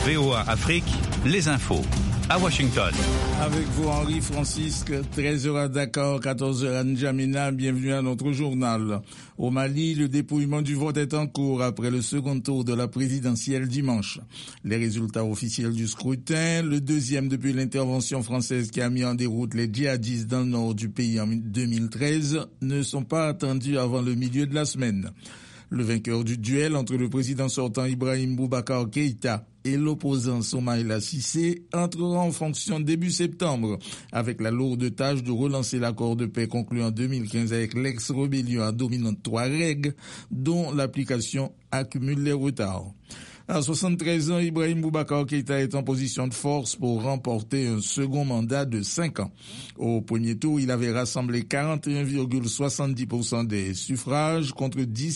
VOA Afrique, les infos. À Washington. Avec vous, Henri Francisque, 13h à Dakar, 14h à N'Djamena. Bienvenue à notre journal. Au Mali, le dépouillement du vote est en cours après le second tour de la présidentielle dimanche. Les résultats officiels du scrutin, le deuxième depuis l'intervention française qui a mis en déroute les djihadistes dans le nord du pays en 2013, ne sont pas attendus avant le milieu de la semaine. Le vainqueur du duel entre le président sortant Ibrahim Boubacar Keïta et l'opposant Soumaïla Cissé entrera en fonction début septembre, avec la lourde tâche de relancer l'accord de paix conclu en 2015 avec l'ex-rébellion à dominante Touareg, dont l'application accumule les retards. À 73 ans, Ibrahim Boubacar Keïta est en position de force pour remporter un second mandat de 5 ans. Au premier tour, il avait rassemblé 41,70% des suffrages contre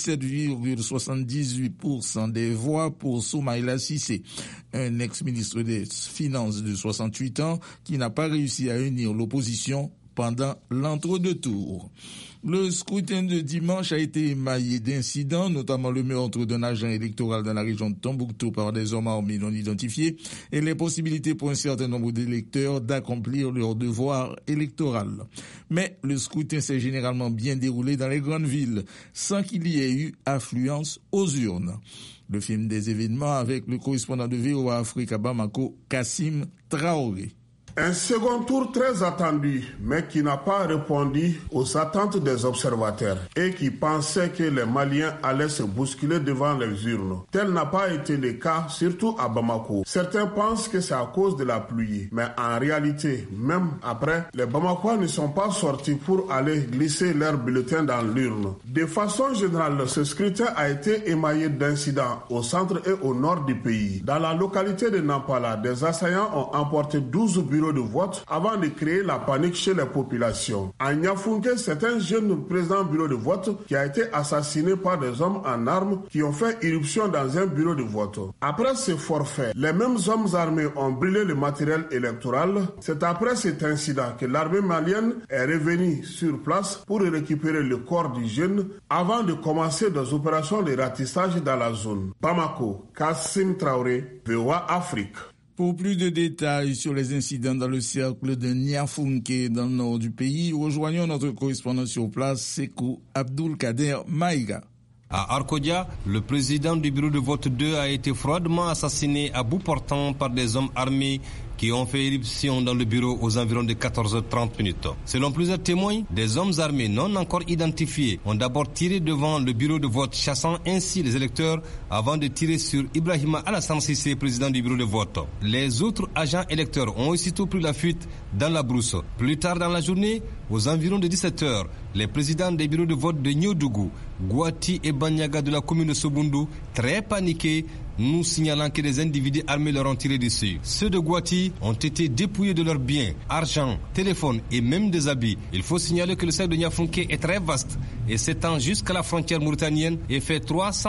17,78% des voix pour Soumaïla Cissé, un ex-ministre des Finances de 68 ans qui n'a pas réussi à unir l'opposition pendant l'entre-deux tours. Le scrutin de dimanche a été émaillé d'incidents, notamment le meurtre d'un agent électoral dans la région de Tombouctou par des hommes armés non identifiés et les possibilités pour un certain nombre d'électeurs d'accomplir leur devoir électoral. Mais le scrutin s'est généralement bien déroulé dans les grandes villes, sans qu'il y ait eu affluence aux urnes. Le film des événements avec le correspondant de VOA Afrique à Bamako, Kassim Traoré. Un second tour très attendu, mais qui n'a pas répondu aux attentes des observateurs et qui pensaient que les Maliens allaient se bousculer devant les urnes. Tel n'a pas été le cas, surtout à Bamako. Certains pensent que c'est à cause de la pluie, mais en réalité, même après, les Bamakois ne sont pas sortis pour aller glisser leurs bulletins dans l'urne. De façon générale, ce scrutin a été émaillé d'incidents au centre et au nord du pays. Dans la localité de Nampala, des assaillants ont emporté 12 bureaux de vote avant de créer la panique chez les populations. À Niafunké, c'est un jeune président bureau de vote qui a été assassiné par des hommes en armes qui ont fait irruption dans un bureau de vote. Après ce forfait, les mêmes hommes armés ont brûlé le matériel électoral. C'est après cet incident que l'armée malienne est revenue sur place pour récupérer le corps du jeune avant de commencer des opérations de ratissage dans la zone. Bamako, Kassim Traoré, VOA Afrique. Pour plus de détails sur les incidents dans le cercle de Niafunké dans le nord du pays, rejoignons notre correspondant sur place, Sekou Abdulkader Maïga. À Arkodia, le président du bureau de vote 2 a été froidement assassiné à bout portant par des hommes armés qui ont fait éruption dans le bureau aux environs de 14h30. Selon plusieurs témoins, des hommes armés non encore identifiés ont d'abord tiré devant le bureau de vote, chassant ainsi les électeurs avant de tirer sur Ibrahima Alassane Cissé, président du bureau de vote. Les autres agents électeurs ont aussitôt pris la fuite dans la brousse. Plus tard dans la journée, aux environs de 17h, les présidents des bureaux de vote de Nyodougou, Gouati et Banyaga de la commune de Sobundu, très paniqués, nous signalant que des individus armés leur ont tiré dessus. Ceux de Gouati ont été dépouillés de leurs biens, argent, téléphone et même des habits. Il faut signaler que le cercle de Niafunké est très vaste et s'étend jusqu'à la frontière mauritanienne et fait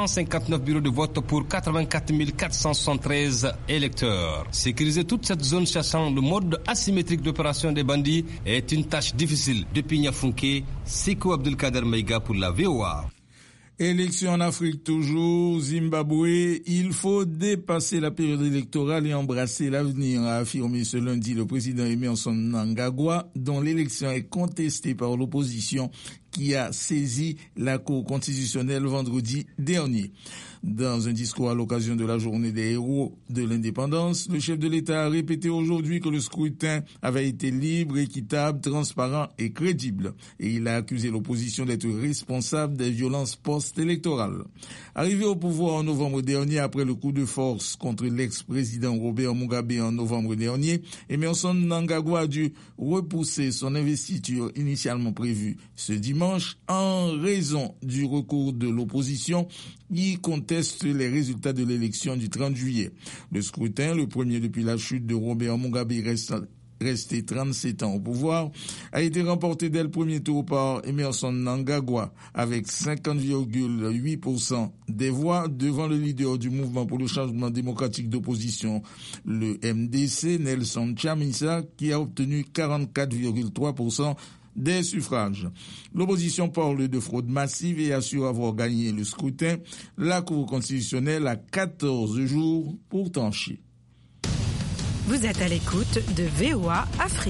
359 bureaux de vote pour 84 473 électeurs. Sécuriser toute cette zone sachant le mode asymétrique d'opération des bandits est une tâche difficile. Depuis Niafunké, Sekou Abdulkader Maïga pour la VOA. Élection en Afrique toujours, Zimbabwe, il faut dépasser la période électorale et embrasser l'avenir, a affirmé ce lundi le président Emmerson Mnangagwa, dont l'élection est contestée par l'opposition qui a saisi la Cour constitutionnelle vendredi dernier. Dans un discours à l'occasion de la journée des héros de l'indépendance, le chef de l'État a répété aujourd'hui que le scrutin avait été libre, équitable, transparent et crédible. Et il a accusé l'opposition d'être responsable des violences post-électorales. Arrivé au pouvoir en novembre dernier après le coup de force contre l'ex-président Robert Mugabe en novembre dernier, Emmerson Mnangagwa a dû repousser son investiture initialement prévue ce dimanche en raison du recours de l'opposition qui conteste les résultats de l'élection du 30 juillet. Le scrutin, le premier depuis la chute de Robert Mugabe resté 37 ans au pouvoir, a été remporté dès le premier tour par Emmerson Mnangagwa avec 50,8% des voix devant le leader du mouvement pour le changement démocratique d'opposition, le MDC, Nelson Chamisa, qui a obtenu 44,3% des suffrages. L'opposition parle de fraude massive et assure avoir gagné le scrutin. La Cour constitutionnelle a 14 jours pour trancher. Vous êtes à l'écoute de VOA Afrique.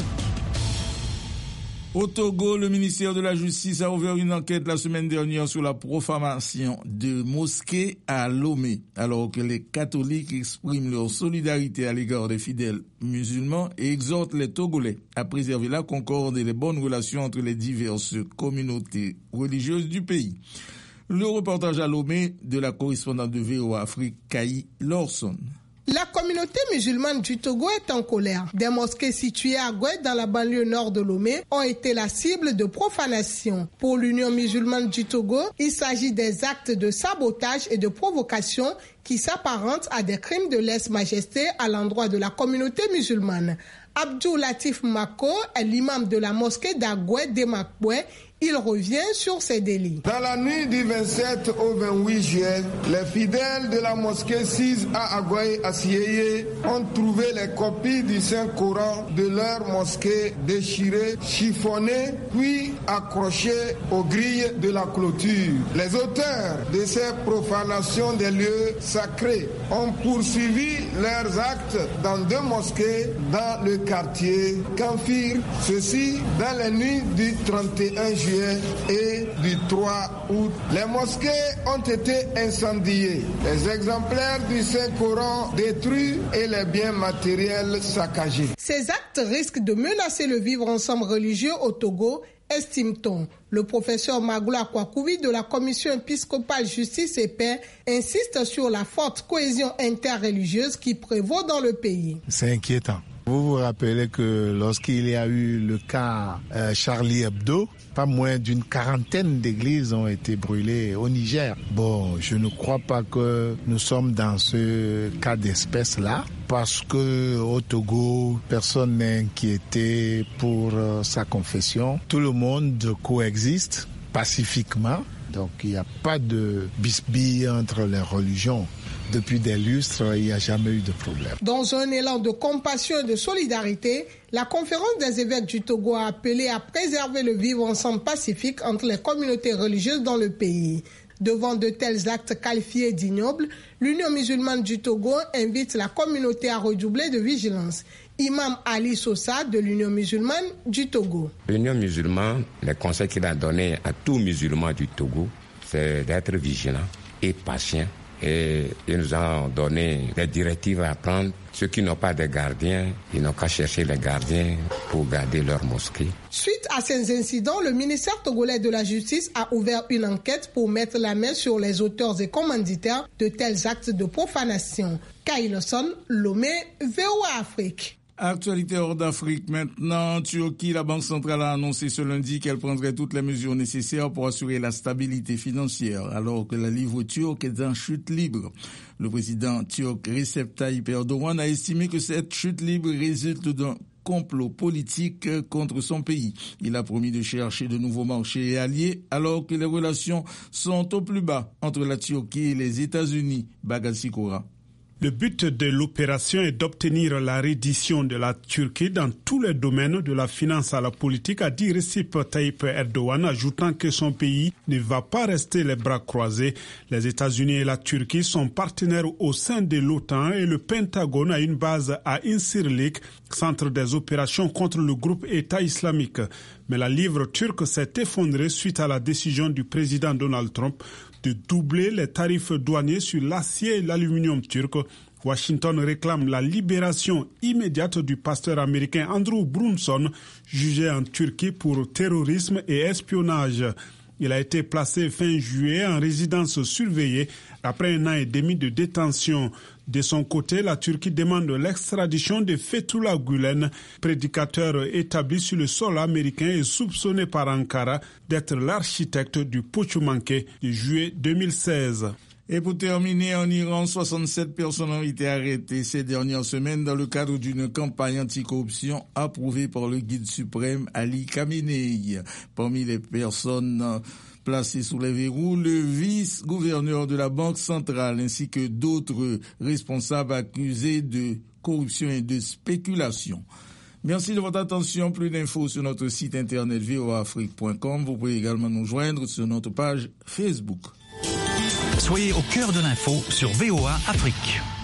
Au Togo, le ministère de la Justice a ouvert une enquête la semaine dernière sur la profanation de mosquées à Lomé, alors que les catholiques expriment leur solidarité à l'égard des fidèles musulmans et exhortent les Togolais à préserver la concorde et les bonnes relations entre les diverses communautés religieuses du pays. Le reportage à Lomé de la correspondante de VOA Afrique, Kaï Lorson. La communauté musulmane du Togo est en colère. Des mosquées situées à Goué, dans la banlieue nord de Lomé, ont été la cible de profanation. Pour l'Union musulmane du Togo, il s'agit des actes de sabotage et de provocation qui s'apparentent à des crimes de lèse-majesté à l'endroit de la communauté musulmane. Abdou Latif Mako est l'imam de la mosquée d'Agoué d'Emakboué. Il revient sur ces délits. Dans la nuit du 27 au 28 juillet, les fidèles de la mosquée 6 à Agoué à Sieyé ont trouvé les copies du Saint-Coran de leur mosquée déchirées, chiffonnées, puis accrochées aux grilles de la clôture. Les auteurs de ces profanations des lieux sacrés ont poursuivi leurs actes dans 2 mosquées dans le quartier Kanfir, ceci dans les nuits du 31 juillet et du 3 août. Les mosquées ont été incendiées, les exemplaires du Saint-Coran détruits et les biens matériels saccagés. Ces actes risquent de menacer le vivre ensemble religieux au Togo, estime-t-on. Le professeur Magoula Kwakouvi de la Commission épiscopale Justice et Paix insiste sur la forte cohésion interreligieuse qui prévaut dans le pays. C'est inquiétant. Vous vous rappelez que lorsqu'il y a eu le cas Charlie Hebdo, pas moins d'une 40aine d'églises ont été brûlées au Niger. Bon, je ne crois pas que nous sommes dans ce cas d'espèce-là, parce que au Togo, personne n'est inquiété pour sa confession. Tout le monde coexiste pacifiquement, donc il n'y a pas de bisbille entre les religions. Depuis des lustres, il n'y a jamais eu de problème. Dans un élan de compassion et de solidarité, la conférence des évêques du Togo a appelé à préserver le vivre ensemble pacifique entre les communautés religieuses dans le pays. Devant de tels actes qualifiés d'ignobles, l'Union musulmane du Togo invite la communauté à redoubler de vigilance. Imam Ali Sosa de l'Union musulmane du Togo. L'Union musulmane, le conseil qu'il a donné à tous musulmans du Togo, c'est d'être vigilant et patient. Et ils nous ont donné des directives à prendre. Ceux qui n'ont pas de gardiens, ils n'ont qu'à chercher les gardiens pour garder leur mosquée. Suite à ces incidents, le ministère togolais de la Justice a ouvert une enquête pour mettre la main sur les auteurs et commanditaires de tels actes de profanation. Kaïloson, Lomé, VOA Afrique. Actualité hors d'Afrique maintenant. En Turquie, la Banque centrale a annoncé ce lundi qu'elle prendrait toutes les mesures nécessaires pour assurer la stabilité financière, alors que la livre turque est en chute libre. Le président turc Recep Tayyip Erdogan a estimé que cette chute libre résulte d'un complot politique contre son pays. Il a promis de chercher de nouveaux marchés et alliés, alors que les relations sont au plus bas entre la Turquie et les États-Unis. Bagassi Kora. Le but de l'opération est d'obtenir la reddition de la Turquie dans tous les domaines, de la finance à la politique, a dit Recep Tayyip Erdogan, ajoutant que son pays ne va pas rester les bras croisés. Les États-Unis et la Turquie sont partenaires au sein de l'OTAN et le Pentagone a une base à Incirlik, centre des opérations contre le groupe État islamique. Mais la livre turque s'est effondrée suite à la décision du président Donald Trump de doubler les tarifs douaniers sur l'acier et l'aluminium turc. Washington réclame la libération immédiate du pasteur américain Andrew Brunson, jugé en Turquie pour terrorisme et espionnage. Il a été placé fin juillet en résidence surveillée après 1 an et demi de détention. De son côté, la Turquie demande l'extradition de Fethullah Gülen, prédicateur établi sur le sol américain et soupçonné par Ankara d'être l'architecte du putsch manqué de juillet 2016. Et pour terminer, en Iran, 67 personnes ont été arrêtées ces dernières semaines dans le cadre d'une campagne anticorruption approuvée par le guide suprême Ali Khamenei. Parmi les personnes placées sous les verrous, le vice-gouverneur de la Banque centrale ainsi que d'autres responsables accusés de corruption et de spéculation. Merci de votre attention. Plus d'infos sur notre site internet voaafrique.com. Vous pouvez également nous joindre sur notre page Facebook. Soyez au cœur de l'info sur VOA Afrique.